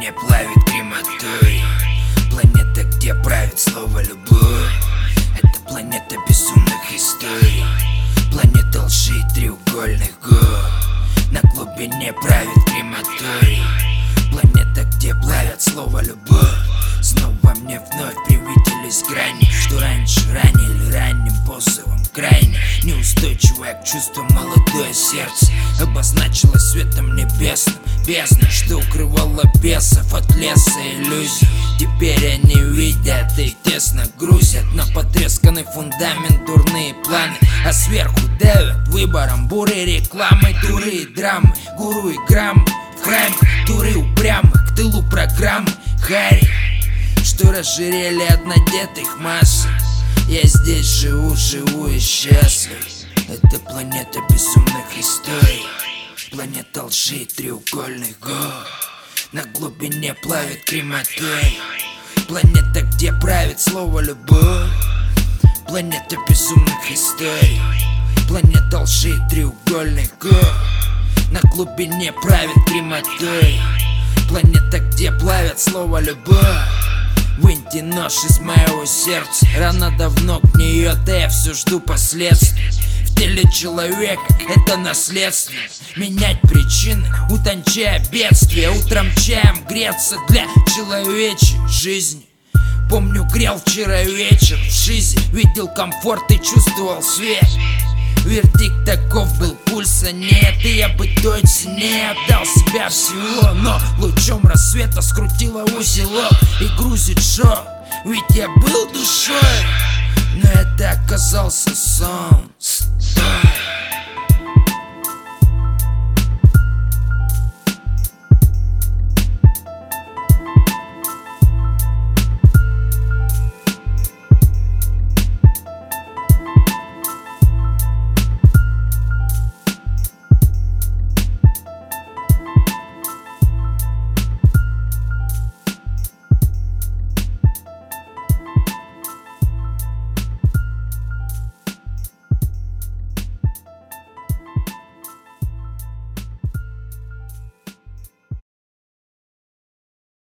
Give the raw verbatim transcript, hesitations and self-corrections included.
не плавит крематорий. Планета, где правит слово любовь. Это планета безумных историй. Планета лжи и треугольных гор. На глубине правит крематорий. Планета, где плавят слово любовь. Снова мне вновь привиделись грани, что раньше ранили ранним позывом крайне. Неустойчивое к чувствам молодое сердце обозначилось светом небесным. Бездна, что укрывала бесов от леса иллюзий. Теперь они видят и тесно грузят на потресканный фундамент дурные планы, а сверху давят выбором буры рекламы, дуры и драмы, гуру и граммы в храме, туры упрямых к тылу программы Харри, что разжирели от надетых масок. Я здесь живу, живу и счастлив. Это планета безумных историй. Планета лжи и треугольных гор. На глубине плавит крематорий. Планета, где правит слово любовь. Планета безумных историй. Планета лжи и треугольных гор. На глубине правит крематорий. Планета, где плавят слово любовь. Выньте нож из моего сердца. Рана давно гниет, а я все жду последствий. В теле человека это наследство. Менять причины, утончая бедствия. Утром чаем греться для человечей жизни. Помню, грел вчера вечер в жизни. Видел комфорт и чувствовал свет. Вердикт таков был, пульса нет. И я бы точно не отдал себя всего. Но лучом рассвета скрутила узелок и грузит шок. Ведь я был душой, но это оказался сон. Стой.